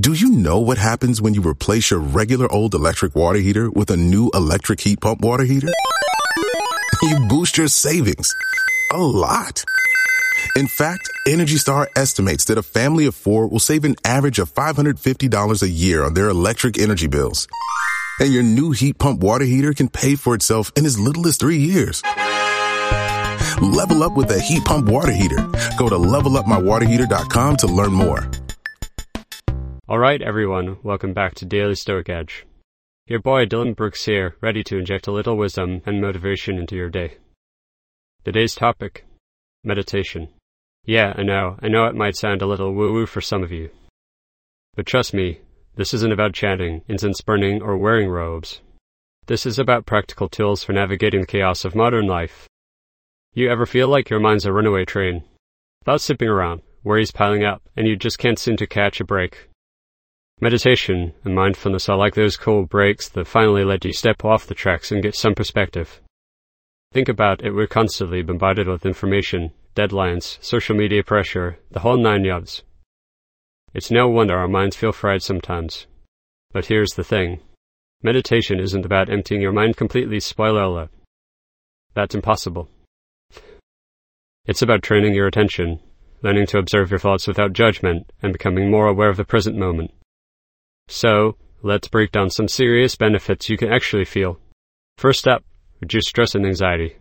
Do you know what happens when you replace your regular old electric water heater with a new electric heat pump water heater? You boost your savings a lot. In fact, Energy Star estimates that a family of 4 will save an average of $550 a year on their electric energy bills. And your new heat pump water heater can pay for itself in as little as 3 years. Level up with a heat pump water heater. Go to levelupmywaterheater.com to learn more. Alright everyone, welcome back to Daily Stoic Edge. Your boy Dylan Brooks here, ready to inject a little wisdom and motivation into your day. Today's topic: meditation. Yeah, I know it might sound a little woo-woo for some of you. But trust me, this isn't about chanting, incense burning, or wearing robes. This is about practical tools for navigating the chaos of modern life. You ever feel like your mind's a runaway train? Thoughts zipping around, worries piling up, and you just can't seem to catch a break. Meditation and mindfulness are like those cool breaks that finally let you step off the tracks and get some perspective. Think about it, we're constantly bombarded with information, deadlines, social media pressure, the whole 9 yards. It's no wonder our minds feel fried sometimes. But here's the thing. Meditation isn't about emptying your mind completely, spoiler alert. That's impossible. It's about training your attention, learning to observe your thoughts without judgment, and becoming more aware of the present moment. So, let's break down some serious benefits you can actually feel. First up, reduce stress and anxiety.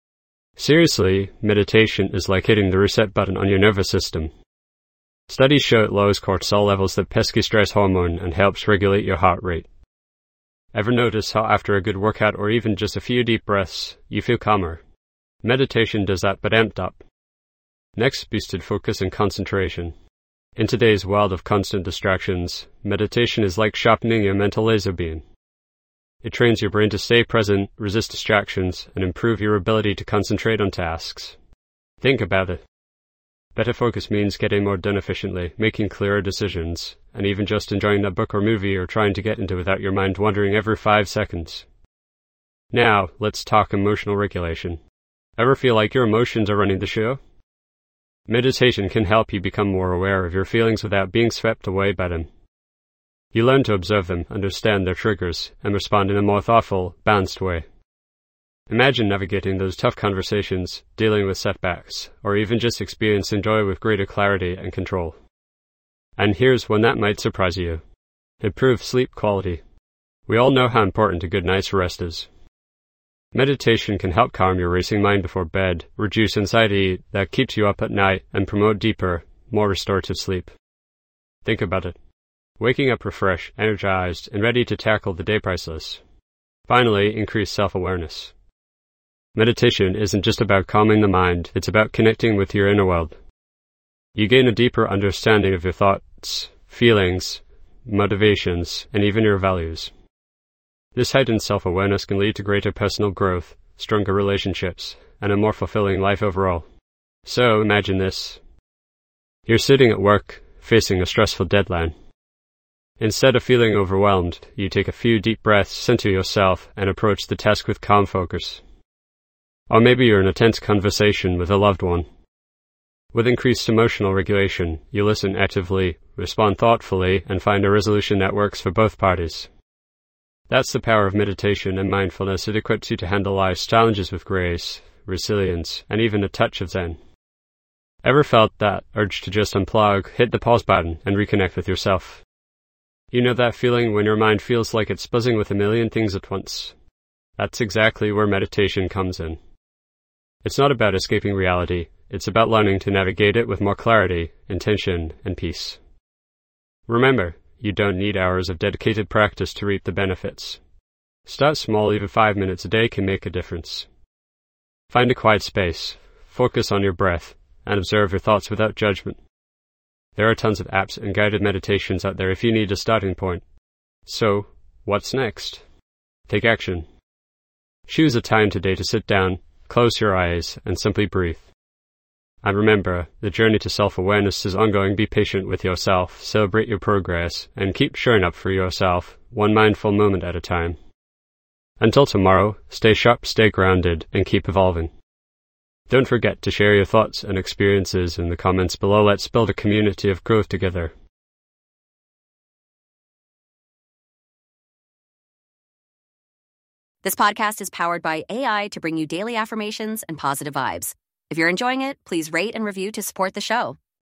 Seriously, meditation is like hitting the reset button on your nervous system. Studies show it lowers cortisol levels, that pesky stress hormone, and helps regulate your heart rate. Ever notice how after a good workout or even just a few deep breaths, you feel calmer? Meditation does that, but amped up. Next, boosted focus and concentration. In today's world of constant distractions, meditation is like sharpening your mental laser beam. It trains your brain to stay present, resist distractions, and improve your ability to concentrate on tasks. Think about it. Better focus means getting more done efficiently, making clearer decisions, and even just enjoying that book or movie you're trying to get into without your mind wandering every 5 seconds. Now, let's talk emotional regulation. Ever feel like your emotions are running the show? Meditation can help you become more aware of your feelings without being swept away by them. You learn to observe them, understand their triggers, and respond in a more thoughtful, balanced way. Imagine navigating those tough conversations, dealing with setbacks, or even just experiencing joy with greater clarity and control. And here's one that might surprise you. Improve sleep quality. We all know how important a good night's rest is. Meditation can help calm your racing mind before bed, reduce anxiety that keeps you up at night, and promote deeper, more restorative sleep. Think about it. Waking up refreshed, energized, and ready to tackle the day priceless. Finally, increase self-awareness. Meditation isn't just about calming the mind, it's about connecting with your inner world. You gain a deeper understanding of your thoughts, feelings, motivations, and even your values. This heightened self-awareness can lead to greater personal growth, stronger relationships, and a more fulfilling life overall. So, imagine this. You're sitting at work, facing a stressful deadline. Instead of feeling overwhelmed, you take a few deep breaths, center yourself, and approach the task with calm focus. Or maybe you're in a tense conversation with a loved one. With increased emotional regulation, you listen actively, respond thoughtfully, and find a resolution that works for both parties. That's the power of meditation and mindfulness. It equips you to handle life's challenges with grace, resilience, and even a touch of zen. Ever felt that urge to just unplug, hit the pause button, and reconnect with yourself? You know that feeling when your mind feels like it's buzzing with a million things at once? That's exactly where meditation comes in. It's not about escaping reality, it's about learning to navigate it with more clarity, intention, and peace. Remember, you don't need hours of dedicated practice to reap the benefits. Start small, even 5 minutes a day can make a difference. Find a quiet space, focus on your breath, and observe your thoughts without judgment. There are tons of apps and guided meditations out there if you need a starting point. So, what's next? Take action. Choose a time today to sit down, close your eyes, and simply breathe. And remember, the journey to self-awareness is ongoing. Be patient with yourself, celebrate your progress, and keep showing up for yourself, one mindful moment at a time. Until tomorrow, stay sharp, stay grounded, and keep evolving. Don't forget to share your thoughts and experiences in the comments below. Let's build a community of growth together. This podcast is powered by AI to bring you daily affirmations and positive vibes. If you're enjoying it, please rate and review to support the show.